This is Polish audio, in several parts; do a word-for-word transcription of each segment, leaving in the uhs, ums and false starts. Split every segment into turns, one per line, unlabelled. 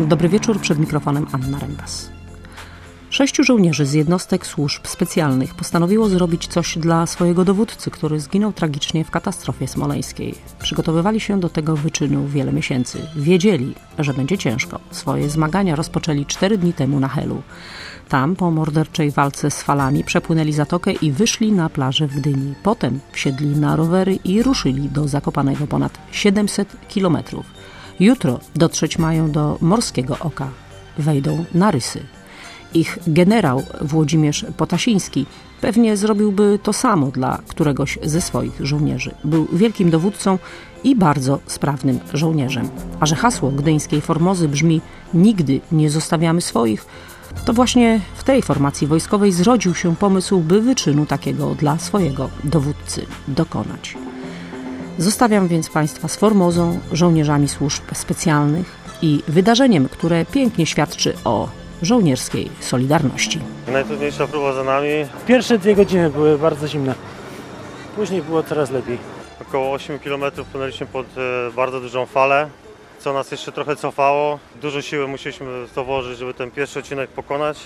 Dobry wieczór, przed mikrofonem Anna Rembas. Sześciu żołnierzy z jednostek służb specjalnych postanowiło zrobić coś dla swojego dowódcy, który zginął tragicznie w katastrofie smoleńskiej. Przygotowywali się do tego wyczynu wiele miesięcy. Wiedzieli, że będzie ciężko. Swoje zmagania rozpoczęli cztery dni temu na Helu. Tam po morderczej walce z falami przepłynęli zatokę i wyszli na plażę w Gdyni. Potem wsiedli na rowery i ruszyli do Zakopanego ponad siedemset kilometrów. Jutro dotrzeć mają do Morskiego Oka. Wejdą na Rysy. Ich generał Włodzimierz Potasiński pewnie zrobiłby to samo dla któregoś ze swoich żołnierzy. Był wielkim dowódcą i bardzo sprawnym żołnierzem. A że hasło gdyńskiej Formozy brzmi „Nigdy nie zostawiamy swoich”, to właśnie w tej formacji wojskowej zrodził się pomysł, by wyczynu takiego dla swojego dowódcy dokonać. Zostawiam więc Państwa z Formozą, żołnierzami służb specjalnych i wydarzeniem, które pięknie świadczy o żołnierskiej solidarności.
Najtrudniejsza próba za nami.
Pierwsze dwie godziny były bardzo zimne. Później było coraz lepiej.
Około osiem kilometrów płynęliśmy pod e, bardzo dużą falę, co nas jeszcze trochę cofało. Dużo siły musieliśmy w to włożyć, żeby ten pierwszy odcinek pokonać.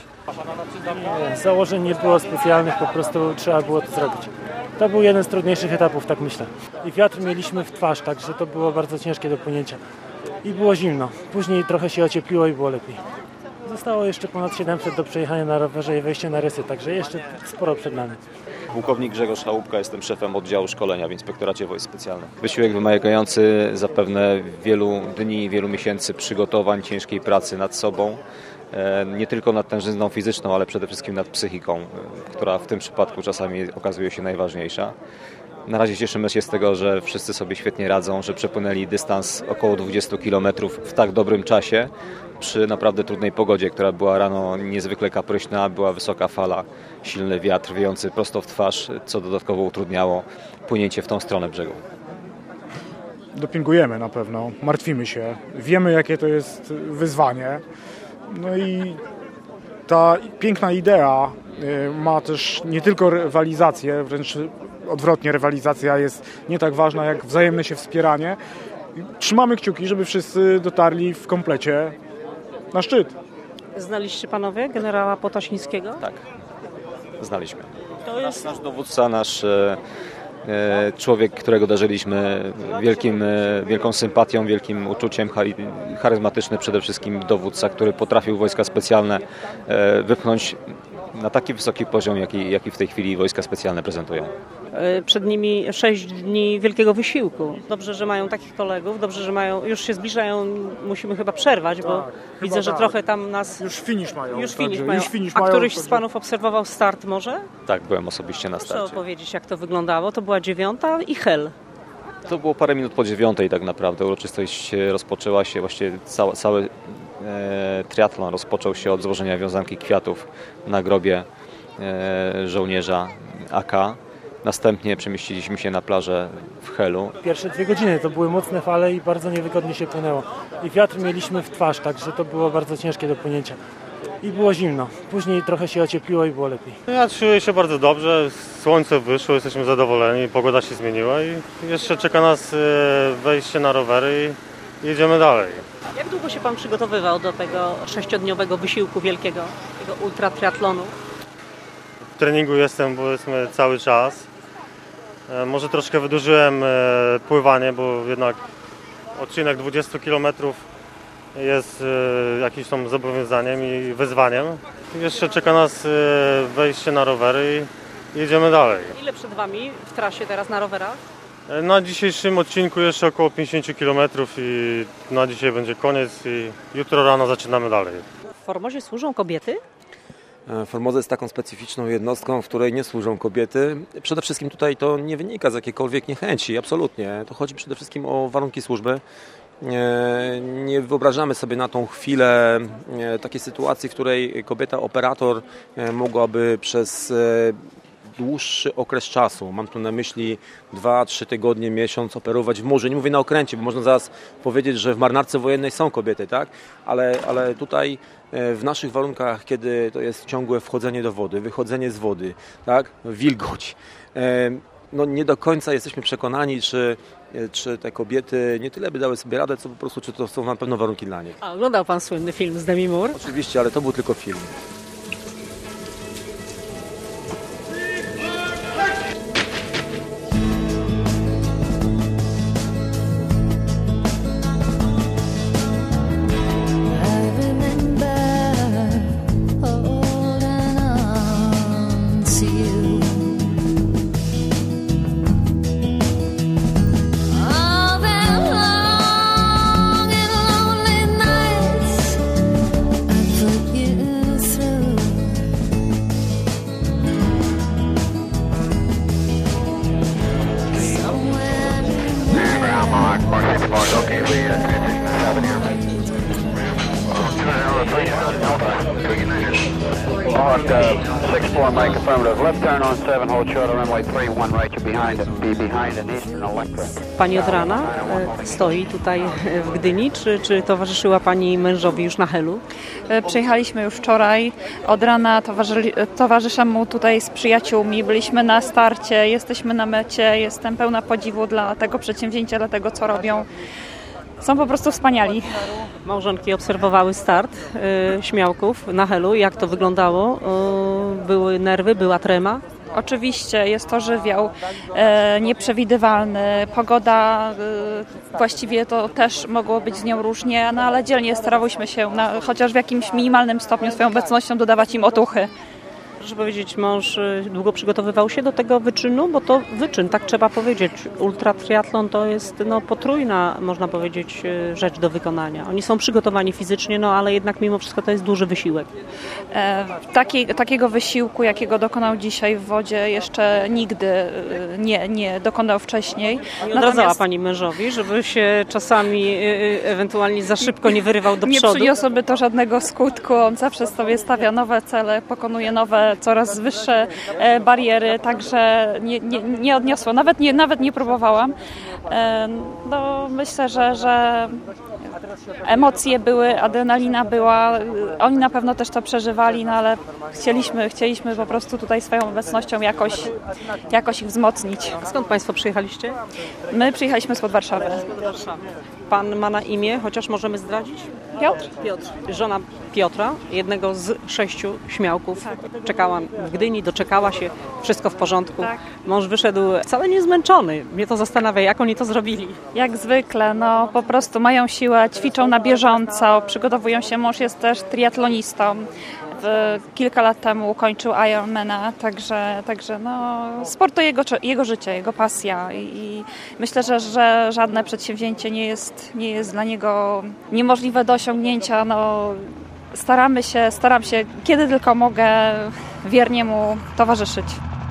Nie, założeń nie było specjalnych, po prostu trzeba było to zrobić. To był jeden z trudniejszych etapów, tak myślę. I wiatr mieliśmy w twarz, także to było bardzo ciężkie do płynięcia. I było zimno. Później trochę się ociepliło i było lepiej. Zostało jeszcze ponad siedemset do przejechania na rowerze i wejście na Rysy, także jeszcze sporo przed nami.
Pułkownik Grzegorz Chałupka, jestem szefem oddziału szkolenia w Inspektoracie Wojsk Specjalnych. Wysiłek wymagający zapewne wielu dni, wielu miesięcy przygotowań, ciężkiej pracy nad sobą. Nie tylko nad tężyzną fizyczną, ale przede wszystkim nad psychiką, która w tym przypadku czasami okazuje się najważniejsza. Na razie cieszymy się z tego, że wszyscy sobie świetnie radzą, że przepłynęli dystans około dwadzieścia kilometrów w tak dobrym czasie, przy naprawdę trudnej pogodzie, która była rano niezwykle kapryśna, była wysoka fala, silny wiatr wiejący prosto w twarz, co dodatkowo utrudniało płynięcie w tą stronę brzegu.
Dopingujemy na pewno, martwimy się, wiemy jakie to jest wyzwanie. No i ta piękna idea ma też nie tylko rywalizację, wręcz odwrotnie, rywalizacja jest nie tak ważna jak wzajemne się wspieranie. Trzymamy kciuki, żeby wszyscy dotarli w komplecie na szczyt.
Znaliście panowie generała Potasińskiego?
Tak, znaliśmy.
To jest
Nasz dowódca, nasz e, e, człowiek, którego darzyliśmy wielkim, e, wielką sympatią, wielkim uczuciem, charyzmatyczny przede wszystkim dowódca, który potrafił wojska specjalne e, wypchnąć na taki wysoki poziom, jaki, jaki w tej chwili wojska specjalne prezentują.
Przed nimi sześć dni wielkiego wysiłku. Dobrze, że mają takich kolegów, dobrze, że mają, już się zbliżają, musimy chyba przerwać, bo
tak,
widzę,
chyba
że
tak.
trochę tam nas...
Już finisz mają.
Już
także,
finisz mają.
Już finish
A
mają,
któryś
także...
z panów obserwował start może?
Tak, byłem osobiście na
Proszę
starcie.
opowiedzieć, jak to wyglądało. To była dziewiąta i Hel.
To było parę minut po dziewiątej tak naprawdę. Uroczystość rozpoczęła się, właściwie cały, cały e, triatlon rozpoczął się od złożenia wiązanki kwiatów na grobie e, żołnierza A K. Następnie przemieściliśmy się na plażę w Helu.
Pierwsze dwie godziny to były mocne fale i bardzo niewygodnie się płynęło. I wiatr mieliśmy w twarz, także to było bardzo ciężkie do płynięcia. I było zimno. Później trochę się ociepliło i było lepiej.
Ja czuję się bardzo dobrze, słońce wyszło, jesteśmy zadowoleni, pogoda się zmieniła i jeszcze czeka nas wejście na rowery i jedziemy dalej.
Jak długo się pan przygotowywał do tego sześciodniowego wysiłku wielkiego, tego ultratriatlonu?
W treningu jestem, powiedzmy, cały czas. Może troszkę wydłużyłem pływanie, bo jednak odcinek dwadzieścia kilometrów jest jakimś tam zobowiązaniem i wyzwaniem. Jeszcze czeka nas wejście na rowery i jedziemy dalej.
Ile przed wami w trasie teraz na rowerach?
Na dzisiejszym odcinku jeszcze około pięćdziesiąt kilometrów i na dzisiaj będzie koniec i jutro rano zaczynamy dalej.
W Formozie służą kobiety?
Formoza jest taką specyficzną jednostką, w której nie służą kobiety. Przede wszystkim tutaj to nie wynika z jakiejkolwiek niechęci, absolutnie. To chodzi przede wszystkim o warunki służby. Nie wyobrażamy sobie na tą chwilę takiej sytuacji, w której kobieta operator mogłaby przez dłuższy okres czasu, mam tu na myśli dwa, trzy tygodnie, miesiąc operować w morzu. Nie mówię na okręcie, bo można zaraz powiedzieć, że w marynarce wojennej są kobiety, tak? Ale, ale tutaj w naszych warunkach, kiedy to jest ciągłe wchodzenie do wody, wychodzenie z wody, tak? Wilgoć. No nie do końca jesteśmy przekonani, czy czy te kobiety nie tyle by dały sobie radę, co po prostu, czy to są na pewno warunki dla nich.
A oglądał pan słynny film z Demi Moore?
Oczywiście, ale to był tylko film.
six four Mike affirmative. Left turn on seven, hold short of runway three one right. You're behind it. Be behind an Eastern Electric.
Pani od rana e, stoi tutaj w Gdyni, czy, czy towarzyszyła Pani mężowi już na Helu?
Przyjechaliśmy już wczoraj. Od rana towarzy, towarzyszę mu tutaj z przyjaciółmi. Byliśmy na starcie, jesteśmy na mecie. Jestem pełna podziwu dla tego przedsięwzięcia, dla tego, co robią. Są po prostu wspaniali.
Małżonki obserwowały start y, śmiałków na Helu. Jak to wyglądało? Y, były nerwy, była trema?
Oczywiście jest to żywioł e, nieprzewidywalny. Pogoda e, właściwie to też mogło być z nią różnie, no ale dzielnie starałyśmy się na, chociaż w jakimś minimalnym stopniu swoją obecnością dodawać im otuchy.
Proszę powiedzieć, mąż długo przygotowywał się do tego wyczynu, bo to wyczyn, tak trzeba powiedzieć. Ultratriatlon to jest no, potrójna, można powiedzieć, rzecz do wykonania. Oni są przygotowani fizycznie, no ale jednak mimo wszystko to jest duży wysiłek.
E, taki, takiego wysiłku, jakiego dokonał dzisiaj w wodzie, jeszcze nigdy nie, nie dokonał wcześniej.
Nie odradzała Pani mężowi, żeby się czasami ewentualnie za szybko nie wyrywał do
nie
przodu?
Nie przyniosłoby to żadnego skutku. On zawsze sobie stawia nowe cele, pokonuje nowe, coraz wyższe bariery, także nie, nie, nie odniosło. Nawet nie, nawet nie próbowałam. No, myślę, że, że emocje były, adrenalina była. Oni na pewno też to przeżywali, no ale chcieliśmy, chcieliśmy po prostu tutaj swoją obecnością jakoś, jakoś ich wzmocnić.
Skąd Państwo przyjechaliście?
My przyjechaliśmy spod Warszawy.
Pan ma na imię, chociaż możemy zdradzić?
Piotr.
Piotr. Żona Piotra, jednego z sześciu śmiałków. Tak. Czekała w Gdyni, doczekała się, wszystko w porządku.
Tak.
Mąż wyszedł wcale nie zmęczony. Mnie to zastanawia, jak oni to zrobili.
Jak zwykle, no po prostu mają siłę, ćwiczą na bieżąco, przygotowują się. Mąż jest też triatlonistą. Kilka lat temu ukończył Ironmana, także, także no, sport to jego, jego życie, jego pasja i myślę, że, że żadne przedsięwzięcie nie jest, nie jest dla niego niemożliwe do osiągnięcia. No, staramy się, staram się, kiedy tylko mogę, wiernie mu towarzyszyć.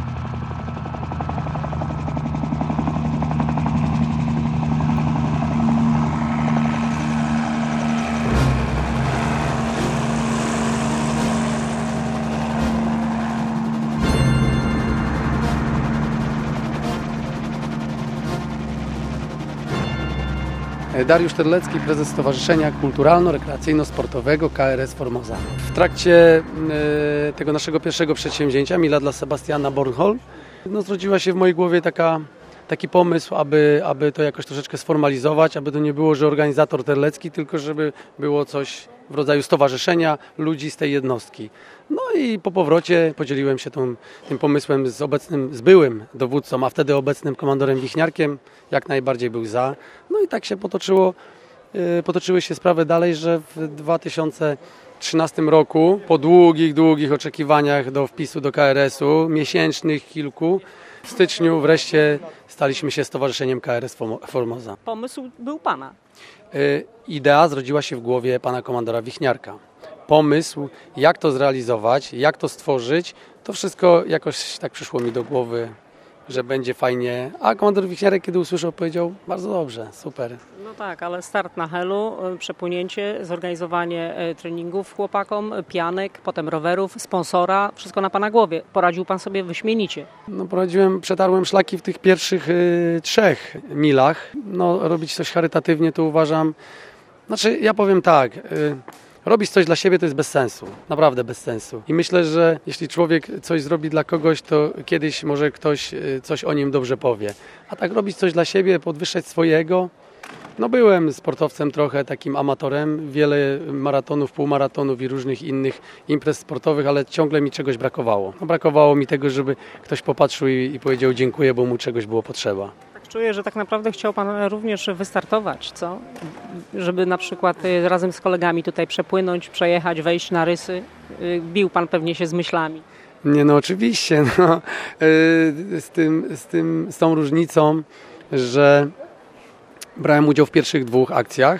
Dariusz Terlecki, prezes Stowarzyszenia Kulturalno-Rekreacyjno-Sportowego K R S Formosa. W trakcie e, tego naszego pierwszego przedsięwzięcia, Mila dla Sebastiana Bornholm, no, zrodziła się w mojej głowie taka, taki pomysł, aby, aby to jakoś troszeczkę sformalizować, aby to nie było, że organizator Terlecki, tylko żeby było coś w rodzaju stowarzyszenia ludzi z tej jednostki. No i po powrocie podzieliłem się tą, tym pomysłem z obecnym, z byłym dowódcą, a wtedy obecnym komandorem Wichniarkiem. Jak najbardziej był za. No i tak się potoczyło, yy, potoczyły się sprawy dalej, że w dwa tysiące trzynastym roku, po długich, długich oczekiwaniach do wpisu do K R S-u, miesięcznych kilku, w styczniu wreszcie staliśmy się Stowarzyszeniem K R S Formosa.
Pomysł był Pana?
Yy, idea zrodziła się w głowie pana komandora Wichniarka. Pomysł, jak to zrealizować, jak to stworzyć, to wszystko jakoś tak przyszło mi do głowy, że będzie fajnie. A komandor Wichniarek, kiedy usłyszał, powiedział, bardzo dobrze, super.
No tak, ale start na Helu, przepłynięcie, zorganizowanie treningów chłopakom, pianek, potem rowerów, sponsora, wszystko na Pana głowie. Poradził Pan sobie wyśmienicie.
No poradziłem, przetarłem szlaki w tych pierwszych y, trzech milach. No robić coś charytatywnie to uważam, znaczy ja powiem tak, y, Robić coś dla siebie to jest bez sensu, naprawdę bez sensu. I myślę, że jeśli człowiek coś zrobi dla kogoś, to kiedyś może ktoś coś o nim dobrze powie. A tak robić coś dla siebie, podwyższać swojego. No byłem sportowcem trochę, takim amatorem, wiele maratonów, półmaratonów i różnych innych imprez sportowych, ale ciągle mi czegoś brakowało. No, brakowało mi tego, żeby ktoś popatrzył i, i powiedział dziękuję, bo mu czegoś było potrzeba.
Tak czuję, że tak naprawdę chciał Pan również wystartować, co? Żeby na przykład razem z kolegami tutaj przepłynąć, przejechać, wejść na rysy. Bił Pan pewnie się z myślami.
Nie, no oczywiście, no, z, tym, z, tym, z tą różnicą, że brałem udział w pierwszych dwóch akcjach,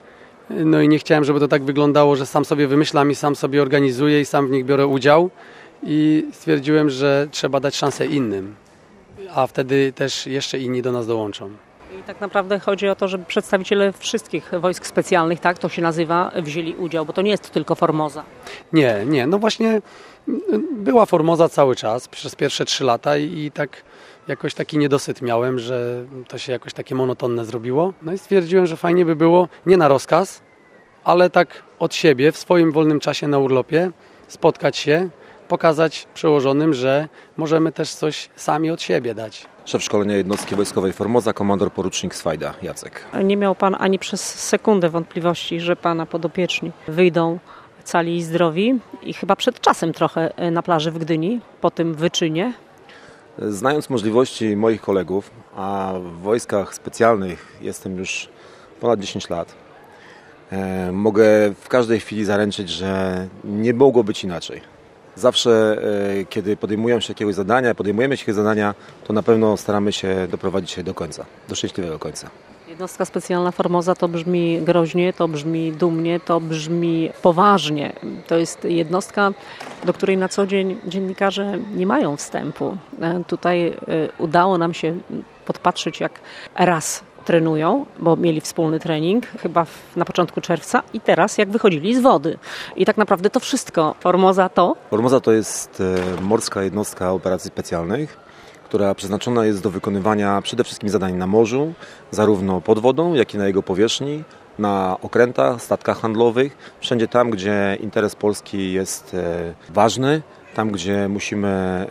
no i nie chciałem, żeby to tak wyglądało, że sam sobie wymyślam i sam sobie organizuję i sam w nich biorę udział i stwierdziłem, że trzeba dać szansę innym, a wtedy też jeszcze inni do nas dołączą.
I tak naprawdę chodzi o to, żeby przedstawiciele wszystkich wojsk specjalnych, tak to się nazywa, wzięli udział, bo to nie jest tylko Formosa.
Nie, nie, no właśnie była Formosa cały czas, przez pierwsze trzy lata i, i tak jakoś taki niedosyt miałem, że to się jakoś takie monotonne zrobiło. No i stwierdziłem, że fajnie by było, nie na rozkaz, ale tak od siebie, w swoim wolnym czasie na urlopie, spotkać się, pokazać przełożonym, że możemy też coś sami od siebie dać.
Szef szkolenia jednostki wojskowej Formosa, komandor porucznik Swajda, Jacek.
Nie miał Pan ani przez sekundę wątpliwości, że Pana podopieczni wyjdą cali i zdrowi i chyba przed czasem trochę na plaży w Gdyni, po tym wyczynie.
Znając możliwości moich kolegów, a w wojskach specjalnych jestem już ponad dziesięć lat, e, mogę w każdej chwili zaręczyć, że nie mogło być inaczej. Zawsze, e, kiedy podejmują się jakiegoś zadania, podejmujemy się jakiegoś zadania, to na pewno staramy się doprowadzić je do końca, do szczęśliwego końca.
Jednostka specjalna Formosa to brzmi groźnie, to brzmi dumnie, to brzmi poważnie. To jest jednostka, do której na co dzień dziennikarze nie mają wstępu. Tutaj udało nam się podpatrzeć, jak raz trenują, bo mieli wspólny trening chyba na początku czerwca i teraz jak wychodzili z wody. I tak naprawdę to wszystko. Formosa to?
Formosa to jest morska jednostka operacji specjalnych, która przeznaczona jest do wykonywania przede wszystkim zadań na morzu, zarówno pod wodą, jak i na jego powierzchni, na okrętach, statkach handlowych, wszędzie tam, gdzie interes Polski jest ważny, tam, gdzie musimy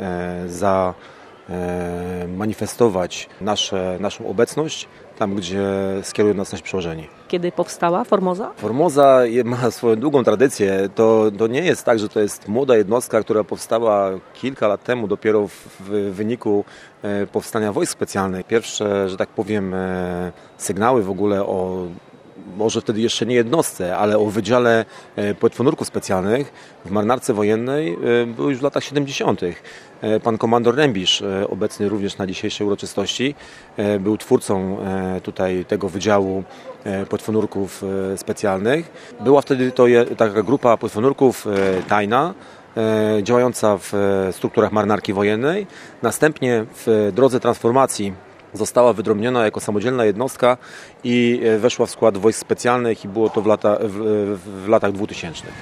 zamanifestować nasze, naszą obecność, tam, gdzie skierują nas nasi przełożeni.
Kiedy powstała Formosa?
Formosa ma swoją długą tradycję. To, to nie jest tak, że to jest młoda jednostka, która powstała kilka lat temu, dopiero w, w wyniku e, powstania wojsk specjalnych. Pierwsze, że tak powiem, e, sygnały w ogóle o, może wtedy jeszcze nie jednostce, ale o wydziale e, płetwonurków specjalnych w marynarce wojennej e, były już w latach siedemdziesiątych. Pan komandor Rębisz, obecny również na dzisiejszej uroczystości, był twórcą tutaj tego wydziału płetwonurków specjalnych. Była wtedy to taka grupa płetwonurków tajna, działająca w strukturach marynarki wojennej. Następnie w drodze transformacji została wydrobniona jako samodzielna jednostka i weszła w skład wojsk specjalnych i było to w, lata, w, w latach dwutysięcznych.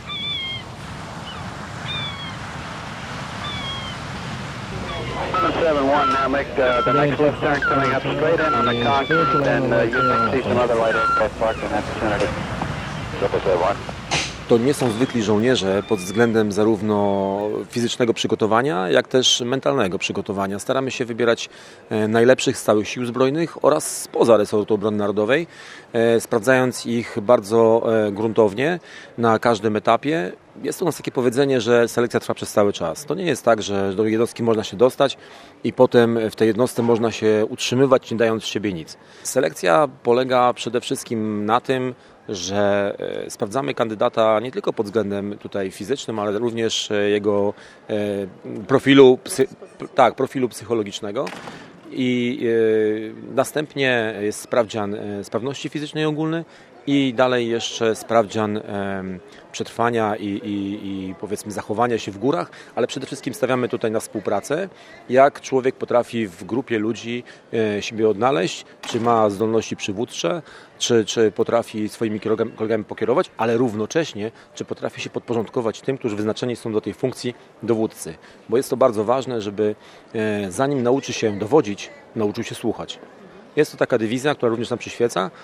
seven one, now make uh, the next left turn coming up straight in on the concrete, and uh, you can see some other light aircraft parked in that vicinity. Triple seven one.
To nie są zwykli żołnierze pod względem zarówno fizycznego przygotowania, jak też mentalnego przygotowania. Staramy się wybierać najlepszych z całych sił zbrojnych oraz spoza resortu obrony narodowej, sprawdzając ich bardzo gruntownie na każdym etapie. Jest u nas takie powiedzenie, że selekcja trwa przez cały czas. To nie jest tak, że do jednostki można się dostać i potem w tej jednostce można się utrzymywać, nie dając z siebie nic. Selekcja polega przede wszystkim na tym, że sprawdzamy kandydata nie tylko pod względem tutaj fizycznym, ale również jego profilu, tak, profilu psychologicznego. I następnie jest sprawdzian sprawności fizycznej ogólnej i dalej jeszcze sprawdzian przetrwania i, i, i powiedzmy zachowania się w górach, ale przede wszystkim stawiamy tutaj na współpracę, jak człowiek potrafi w grupie ludzi siebie odnaleźć, czy ma zdolności przywódcze, czy, czy potrafi swoimi kolegami pokierować, ale równocześnie, czy potrafi się podporządkować tym, którzy wyznaczeni są do tej funkcji dowódcy. Bo jest to bardzo ważne, żeby zanim nauczy się dowodzić, nauczył się słuchać. Jest to taka dywizja, która również nam przyświeca.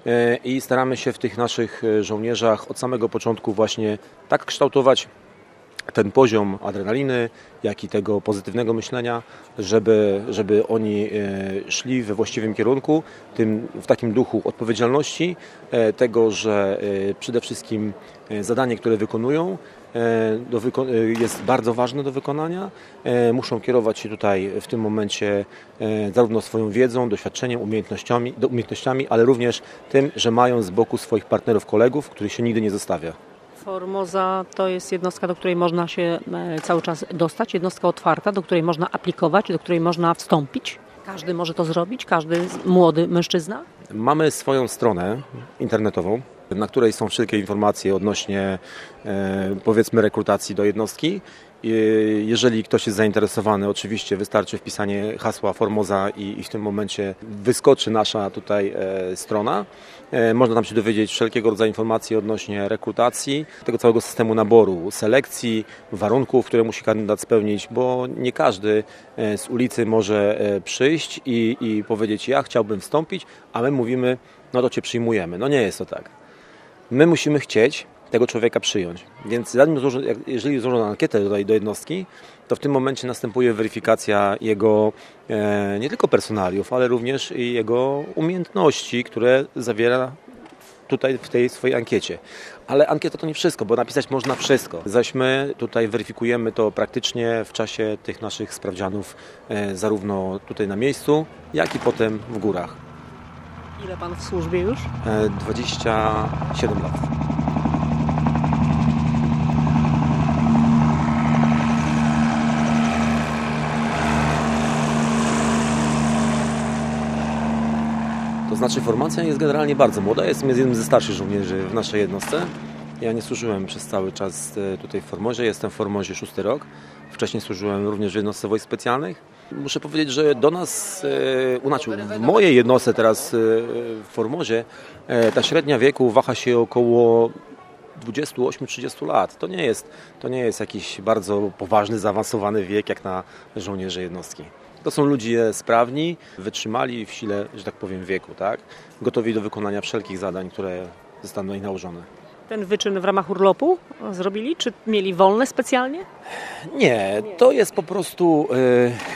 i staramy się w tych naszych żołnierzach od samego początku właśnie tak kształtować ten poziom adrenaliny, jak i tego pozytywnego myślenia, żeby, żeby oni szli we właściwym kierunku, tym, w takim duchu odpowiedzialności, tego, że przede wszystkim zadanie, które wykonują, do wyko- jest bardzo ważne do wykonania. Muszą kierować się tutaj w tym momencie zarówno swoją wiedzą, doświadczeniem, umiejętnościami, umiejętnościami, ale również tym, że mają z boku swoich partnerów, kolegów, których się nigdy nie zostawia.
Formosa to jest jednostka, do której można się cały czas dostać, jednostka otwarta, do której można aplikować, do której można wstąpić. Każdy może to zrobić, każdy młody mężczyzna?
Mamy swoją stronę internetową, na której są wszelkie informacje odnośnie e, powiedzmy rekrutacji do jednostki. Jeżeli ktoś jest zainteresowany, oczywiście wystarczy wpisanie hasła Formosa i, i w tym momencie wyskoczy nasza tutaj e, strona. E, można tam się dowiedzieć wszelkiego rodzaju informacji odnośnie rekrutacji, tego całego systemu naboru, selekcji, warunków, które musi kandydat spełnić, bo nie każdy e, z ulicy może e, przyjść i, i powiedzieć: ja chciałbym wstąpić, a my mówimy: no to Cię przyjmujemy. No nie jest to tak. My musimy chcieć tego człowieka przyjąć. Więc zanim złożą, jeżeli złożono ankietę tutaj do jednostki, to w tym momencie następuje weryfikacja jego e, nie tylko personaliów, ale również i jego umiejętności, które zawiera tutaj w tej swojej ankiecie. Ale ankieta to nie wszystko, bo napisać można wszystko. Zaś my tutaj weryfikujemy to praktycznie w czasie tych naszych sprawdzianów, e, zarówno tutaj na miejscu, jak i potem w górach.
Ile pan w służbie już?
E, dwadzieścia siedem lat. To znaczy formacja jest generalnie bardzo młoda. Jestem jednym ze starszych żołnierzy w naszej jednostce. Ja nie służyłem przez cały czas tutaj w Formozie. Jestem w Formozie szósty rok. Wcześniej służyłem również w jednostce wojsk specjalnych. Muszę powiedzieć, że do nas, inaczej, w mojej jednostce teraz w Formozie, ta średnia wieku waha się około dwadzieścia osiem trzydzieści lat. To nie jest, to nie jest jakiś bardzo poważny, zaawansowany wiek jak na żołnierzy jednostki. To są ludzie sprawni, wytrzymali w sile, że tak powiem, wieku, tak? Gotowi do wykonania wszelkich zadań, które zostaną na nich nałożone.
Ten wyczyn w ramach urlopu zrobili? Czy mieli wolne specjalnie?
Nie, to jest po prostu e,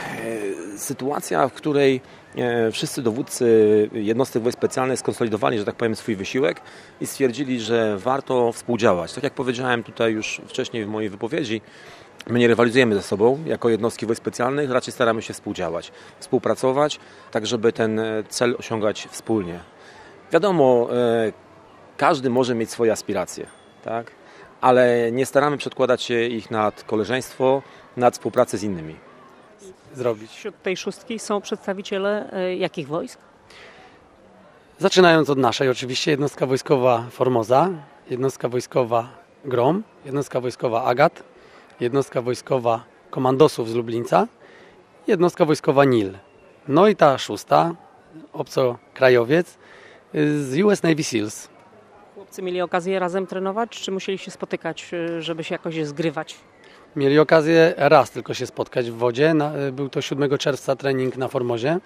e, sytuacja, w której e, wszyscy dowódcy jednostek wojsk specjalnych skonsolidowali, że tak powiem, swój wysiłek i stwierdzili, że warto współdziałać. Tak jak powiedziałem tutaj już wcześniej w mojej wypowiedzi, my nie rywalizujemy ze sobą jako jednostki wojsk specjalnych, raczej staramy się współdziałać, współpracować, tak żeby ten cel osiągać wspólnie. Wiadomo, e, każdy może mieć swoje aspiracje, tak? Ale nie staramy przedkładać się ich nad koleżeństwo, nad współpracę z innymi.
Zrobić.
Wśród tej szóstki są przedstawiciele e, jakich wojsk?
Zaczynając od naszej, oczywiście jednostka wojskowa Formosa, jednostka wojskowa Grom, jednostka wojskowa Agat, jednostka wojskowa komandosów z Lublińca, jednostka wojskowa Nil. No i ta szósta, obcokrajowiec z U S Navy SEALs.
Chłopcy mieli okazję razem trenować, czy musieli się spotykać, żeby się jakoś zgrywać?
Mieli okazję raz tylko się spotkać w wodzie. Był to siódmego czerwca trening na Formozie.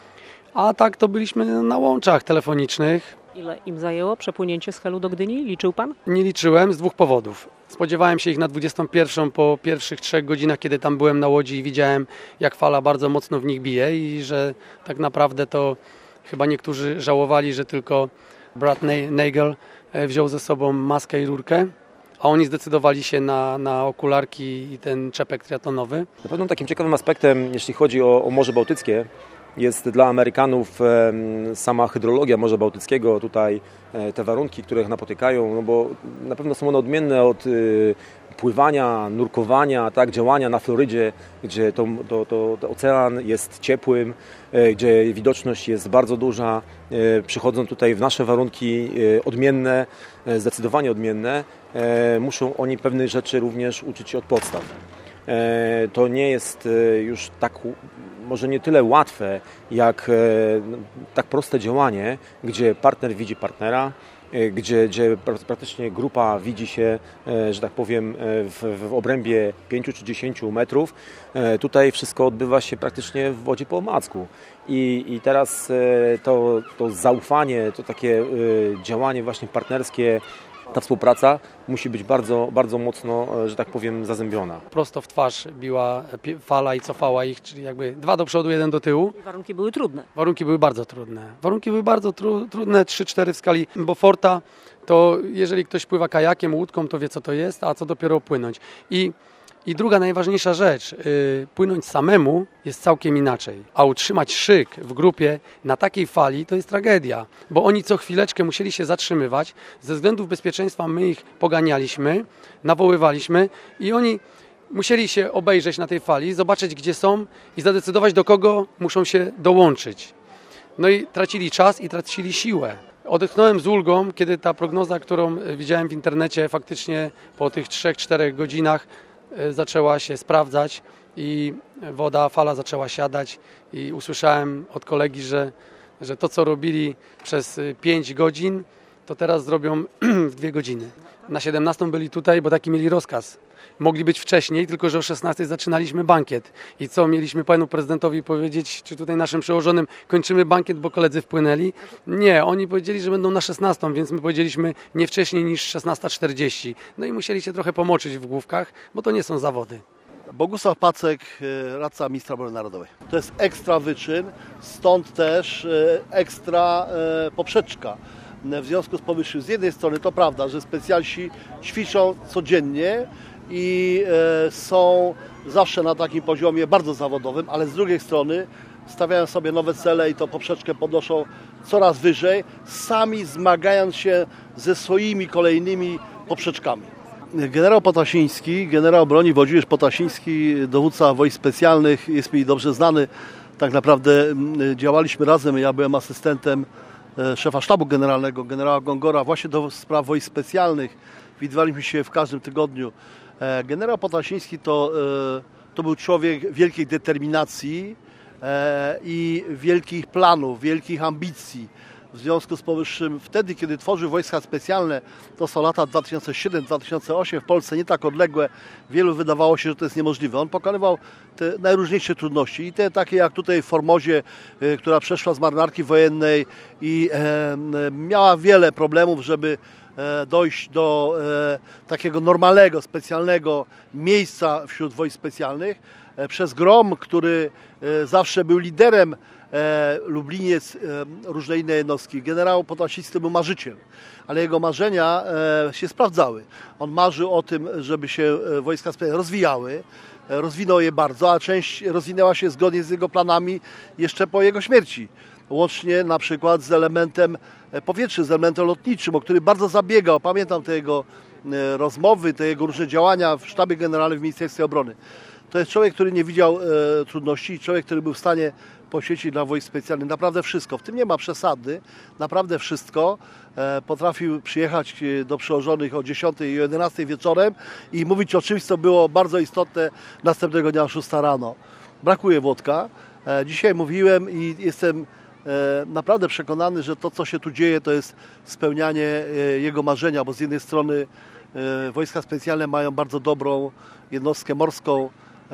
A tak to byliśmy na łączach telefonicznych.
Ile im zajęło przepłynięcie z Helu do Gdyni? Liczył pan?
Nie liczyłem z dwóch powodów. Spodziewałem się ich na dwudziestą pierwszą po pierwszych trzech godzinach, kiedy tam byłem na łodzi i widziałem, jak fala bardzo mocno w nich bije i że tak naprawdę to chyba niektórzy żałowali, że tylko brat Nagel wziął ze sobą maskę i rurkę, a oni zdecydowali się na, na okularki i ten czepek triatlonowy.
Na pewno takim ciekawym aspektem, jeśli chodzi o, o Morze Bałtyckie, jest dla Amerykanów sama hydrologia Morza Bałtyckiego, tutaj te warunki, które napotykają, no bo na pewno są one odmienne od pływania, nurkowania, tak, działania na Florydzie, gdzie to, to, to, to ocean jest ciepłym, gdzie widoczność jest bardzo duża. Przychodzą tutaj w nasze warunki odmienne, zdecydowanie odmienne. Muszą oni pewnych rzeczy również uczyć się od podstaw. To nie jest już tak, może nie tyle łatwe, jak tak proste działanie, gdzie partner widzi partnera, gdzie, gdzie praktycznie grupa widzi się, że tak powiem, w, w obrębie pięciu czy dziesięciu metrów. Tutaj wszystko odbywa się praktycznie w wodzie po omacku. I, i teraz to, to zaufanie, to takie działanie właśnie partnerskie, ta współpraca musi być bardzo, bardzo mocno, że tak powiem, zazębiona.
Prosto w twarz biła fala i cofała ich, czyli jakby dwa do przodu, jeden do tyłu.
I warunki były trudne.
Warunki były bardzo trudne. Warunki były bardzo tru, trudne, trzy cztery w skali Beauforta. To jeżeli ktoś pływa kajakiem, łódką, to wie co to jest, a co dopiero płynąć. I I druga najważniejsza rzecz, yy, płynąć samemu jest całkiem inaczej, a utrzymać szyk w grupie na takiej fali to jest tragedia, bo oni co chwileczkę musieli się zatrzymywać, ze względów bezpieczeństwa my ich poganialiśmy, nawoływaliśmy i oni musieli się obejrzeć na tej fali, zobaczyć gdzie są i zadecydować do kogo muszą się dołączyć. No i tracili czas i tracili siłę. Odetchnąłem z ulgą, kiedy ta prognoza, którą widziałem w internecie, faktycznie po tych trzech czterech godzinach zaczęła się sprawdzać i woda, fala zaczęła siadać i usłyszałem od kolegi, że, że to co robili przez pięć godzin, to teraz zrobią w dwie godziny. Na siedemnastą byli tutaj, bo taki mieli rozkaz. Mogli być wcześniej, tylko że o szesnastej zaczynaliśmy bankiet. I co, mieliśmy panu prezydentowi powiedzieć, czy tutaj naszym przełożonym kończymy bankiet, bo koledzy wpłynęli? Nie, oni powiedzieli, że będą na szesnastą, więc my powiedzieliśmy nie wcześniej niż szesnasta czterdzieści. No i musieli się trochę pomoczyć w główkach, bo to nie są zawody.
Bogusław Pacek, radca ministra obrony narodowej. To jest ekstra wyczyn, stąd też ekstra poprzeczka. W związku z powyższym, z jednej strony to prawda, że specjalsi ćwiczą codziennie i e, są zawsze na takim poziomie bardzo zawodowym, ale z drugiej strony stawiają sobie nowe cele i to poprzeczkę podnoszą coraz wyżej, sami zmagając się ze swoimi kolejnymi poprzeczkami. Generał Potasiński, generał broni Włodzimierz Potasiński, dowódca wojsk specjalnych, jest mi dobrze znany. Tak naprawdę działaliśmy razem, ja byłem asystentem szefa sztabu generalnego, generała Gongora, właśnie do spraw wojsk specjalnych. Widywaliśmy się w każdym tygodniu. Generał Potasiński to, to był człowiek wielkiej determinacji i wielkich planów, wielkich ambicji. W związku z powyższym, wtedy, kiedy tworzył wojska specjalne, to są lata dwa tysiące siódmy do dwa tysiące ósmego w Polsce, nie tak odległe, wielu wydawało się, że to jest niemożliwe. On pokonywał te najróżniejsze trudności i te takie jak tutaj w Formozie, y, która przeszła z marynarki wojennej i e, miała wiele problemów, żeby e, dojść do e, takiego normalnego, specjalnego miejsca wśród wojsk specjalnych. E, przez Grom, który e, zawsze był liderem E, Lubliniec, e, różne inne jednostki. Generał Potasiński był marzyciel, ale jego marzenia e, się sprawdzały. On marzył o tym, żeby się wojska specjalne rozwijały, e, rozwinął je bardzo, a część rozwinęła się zgodnie z jego planami jeszcze po jego śmierci. Łącznie na przykład z elementem powietrznym, z elementem lotniczym, o który bardzo zabiegał. Pamiętam te jego e, rozmowy, te jego różne działania w sztabie generalnym w Ministerstwie Obrony. To jest człowiek, który nie widział e, trudności, człowiek, który był w stanie poświęcić dla wojsk specjalnych naprawdę wszystko. W tym nie ma przesady, naprawdę wszystko. E, potrafił przyjechać do przełożonych o dziesiątej i jedenastej wieczorem i mówić o czymś, co było bardzo istotne następnego dnia o szóstej rano. Brakuje Włodka. E, dzisiaj mówiłem i jestem e, naprawdę przekonany, że to, co się tu dzieje, to jest spełnianie e, jego marzenia, bo z jednej strony e, wojska specjalne mają bardzo dobrą jednostkę morską,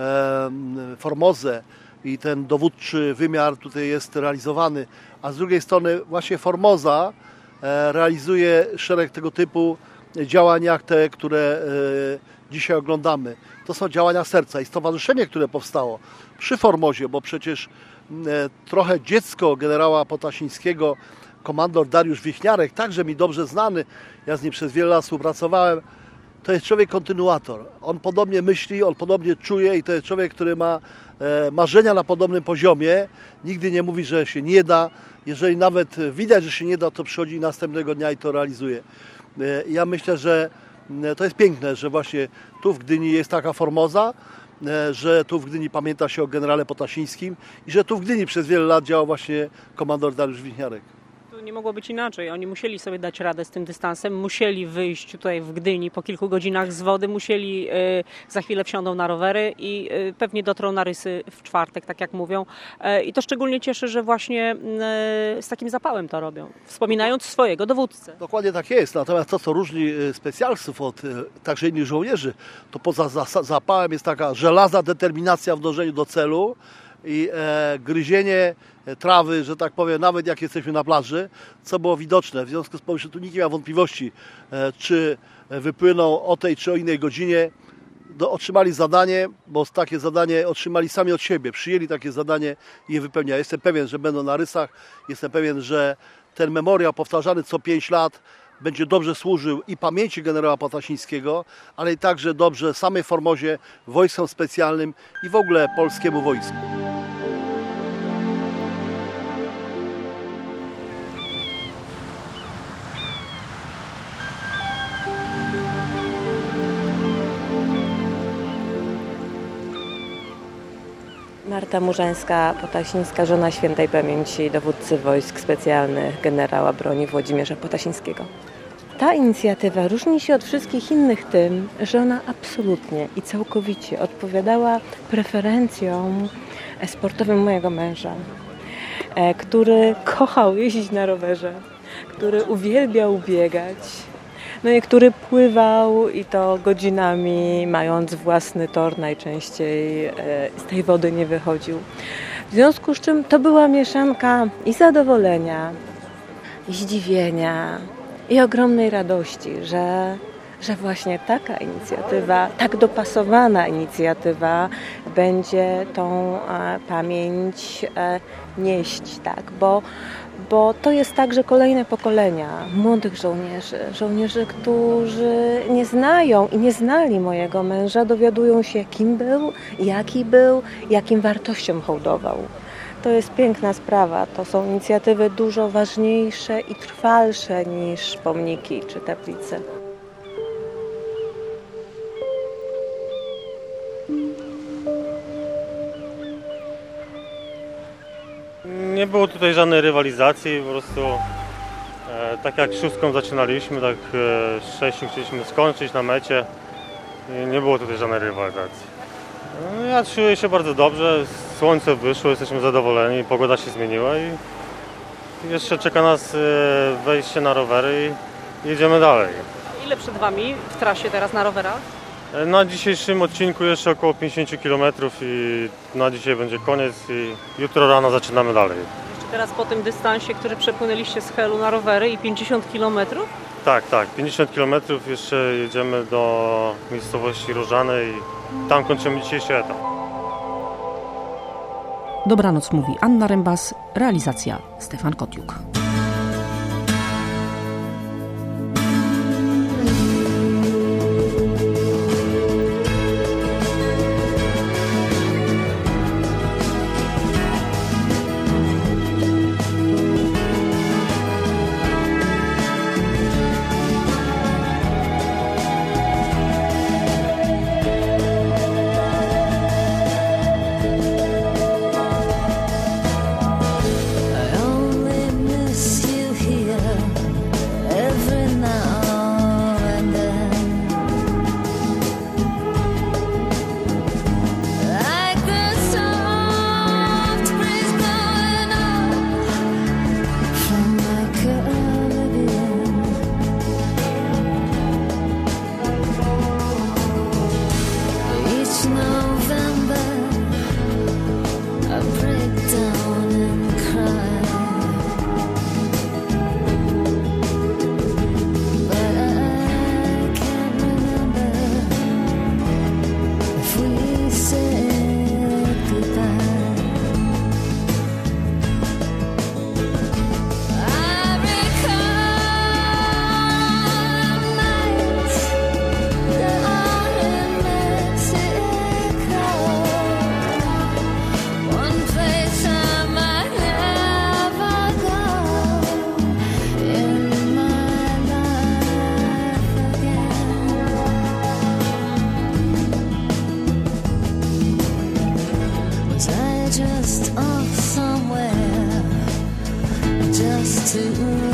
Formozę i ten dowódczy wymiar tutaj jest realizowany, a z drugiej strony właśnie Formoza realizuje szereg tego typu działań jak te, które dzisiaj oglądamy. To są działania serca i stowarzyszenie, które powstało przy Formozie, bo przecież trochę dziecko generała Potasińskiego, komandor Dariusz Wichniarek, także mi dobrze znany, ja z nim przez wiele lat współpracowałem, to jest człowiek kontynuator. On podobnie myśli, on podobnie czuje i to jest człowiek, który ma e, marzenia na podobnym poziomie. Nigdy nie mówi, że się nie da. Jeżeli nawet widać, że się nie da, to przychodzi następnego dnia i to realizuje. E, ja myślę, że e, to jest piękne, że właśnie tu w Gdyni jest taka Formoza, e, że tu w Gdyni pamięta się o generale Potasińskim i że tu w Gdyni przez wiele lat działał właśnie komandor Dariusz Wichniarek.
Tu No nie mogło być inaczej. Oni musieli sobie dać radę z tym dystansem, musieli wyjść tutaj w Gdyni po kilku godzinach z wody, musieli, e, za chwilę wsiądą na rowery i e, pewnie dotrą na Rysy w czwartek, tak jak mówią. E, I to szczególnie cieszy, że właśnie e, z takim zapałem to robią, wspominając swojego dowódcę.
Dokładnie tak jest. Natomiast to, co różni specjalistów od także innych żołnierzy, to poza zapałem jest taka żelazna determinacja w dążeniu do celu i e, gryzienie trawy, że tak powiem, nawet jak jesteśmy na plaży, co było widoczne. W związku z powyższym tu nikt nie ma wątpliwości, e, czy wypłyną o tej czy o innej godzinie. Do, otrzymali zadanie, bo takie zadanie otrzymali sami od siebie, przyjęli takie zadanie i je wypełniają. Jestem pewien, że będą na Rysach, jestem pewien, że ten memoriał powtarzany co pięć lat będzie dobrze służył i pamięci generała Patasińskiego, ale i także dobrze samej Formozie, wojskom specjalnym i w ogóle polskiemu wojsku.
Marta Murzańska-Potasińska, żona świętej pamięci dowódcy wojsk specjalnych generała broni Włodzimierza Potasińskiego. Ta inicjatywa różni się od wszystkich innych tym, że ona absolutnie i całkowicie odpowiadała preferencjom sportowym mojego męża, który kochał jeździć na rowerze, który uwielbiał biegać, no i który pływał i to godzinami, mając własny tor, najczęściej z tej wody nie wychodził. W związku z czym to była mieszanka i zadowolenia, i zdziwienia, i ogromnej radości, że, że właśnie taka inicjatywa, tak dopasowana inicjatywa będzie tą pamięć nieść, tak, bo Bo to jest tak, że kolejne pokolenia młodych żołnierzy, żołnierzy, którzy nie znają i nie znali mojego męża, dowiadują się, kim był, jaki był, jakim wartościom hołdował. To jest piękna sprawa. To są inicjatywy dużo ważniejsze i trwalsze niż pomniki czy tablice.
Nie było tutaj żadnej rywalizacji, po prostu e, tak jak szóstką zaczynaliśmy, tak e, sześciu chcieliśmy skończyć na mecie i nie było tutaj żadnej rywalizacji. No, ja czuję się bardzo dobrze, słońce wyszło, jesteśmy zadowoleni, pogoda się zmieniła i jeszcze czeka nas e, wejście na rowery i jedziemy dalej.
Ile przed Wami w trasie teraz na rowerach?
Na dzisiejszym odcinku jeszcze około pięćdziesiąt kilometrów i na dzisiaj będzie koniec i jutro rano zaczynamy dalej.
Jeszcze teraz po tym dystansie, który przepłynęliście z Helu na rowery i pięćdziesiąt kilometrów?
Tak, tak, pięćdziesiąt kilometrów jeszcze jedziemy do miejscowości Różany i tam kończymy dzisiejszy etap.
Dobranoc mówi Anna Rembas, realizacja Stefan Kotiuk.
I only miss to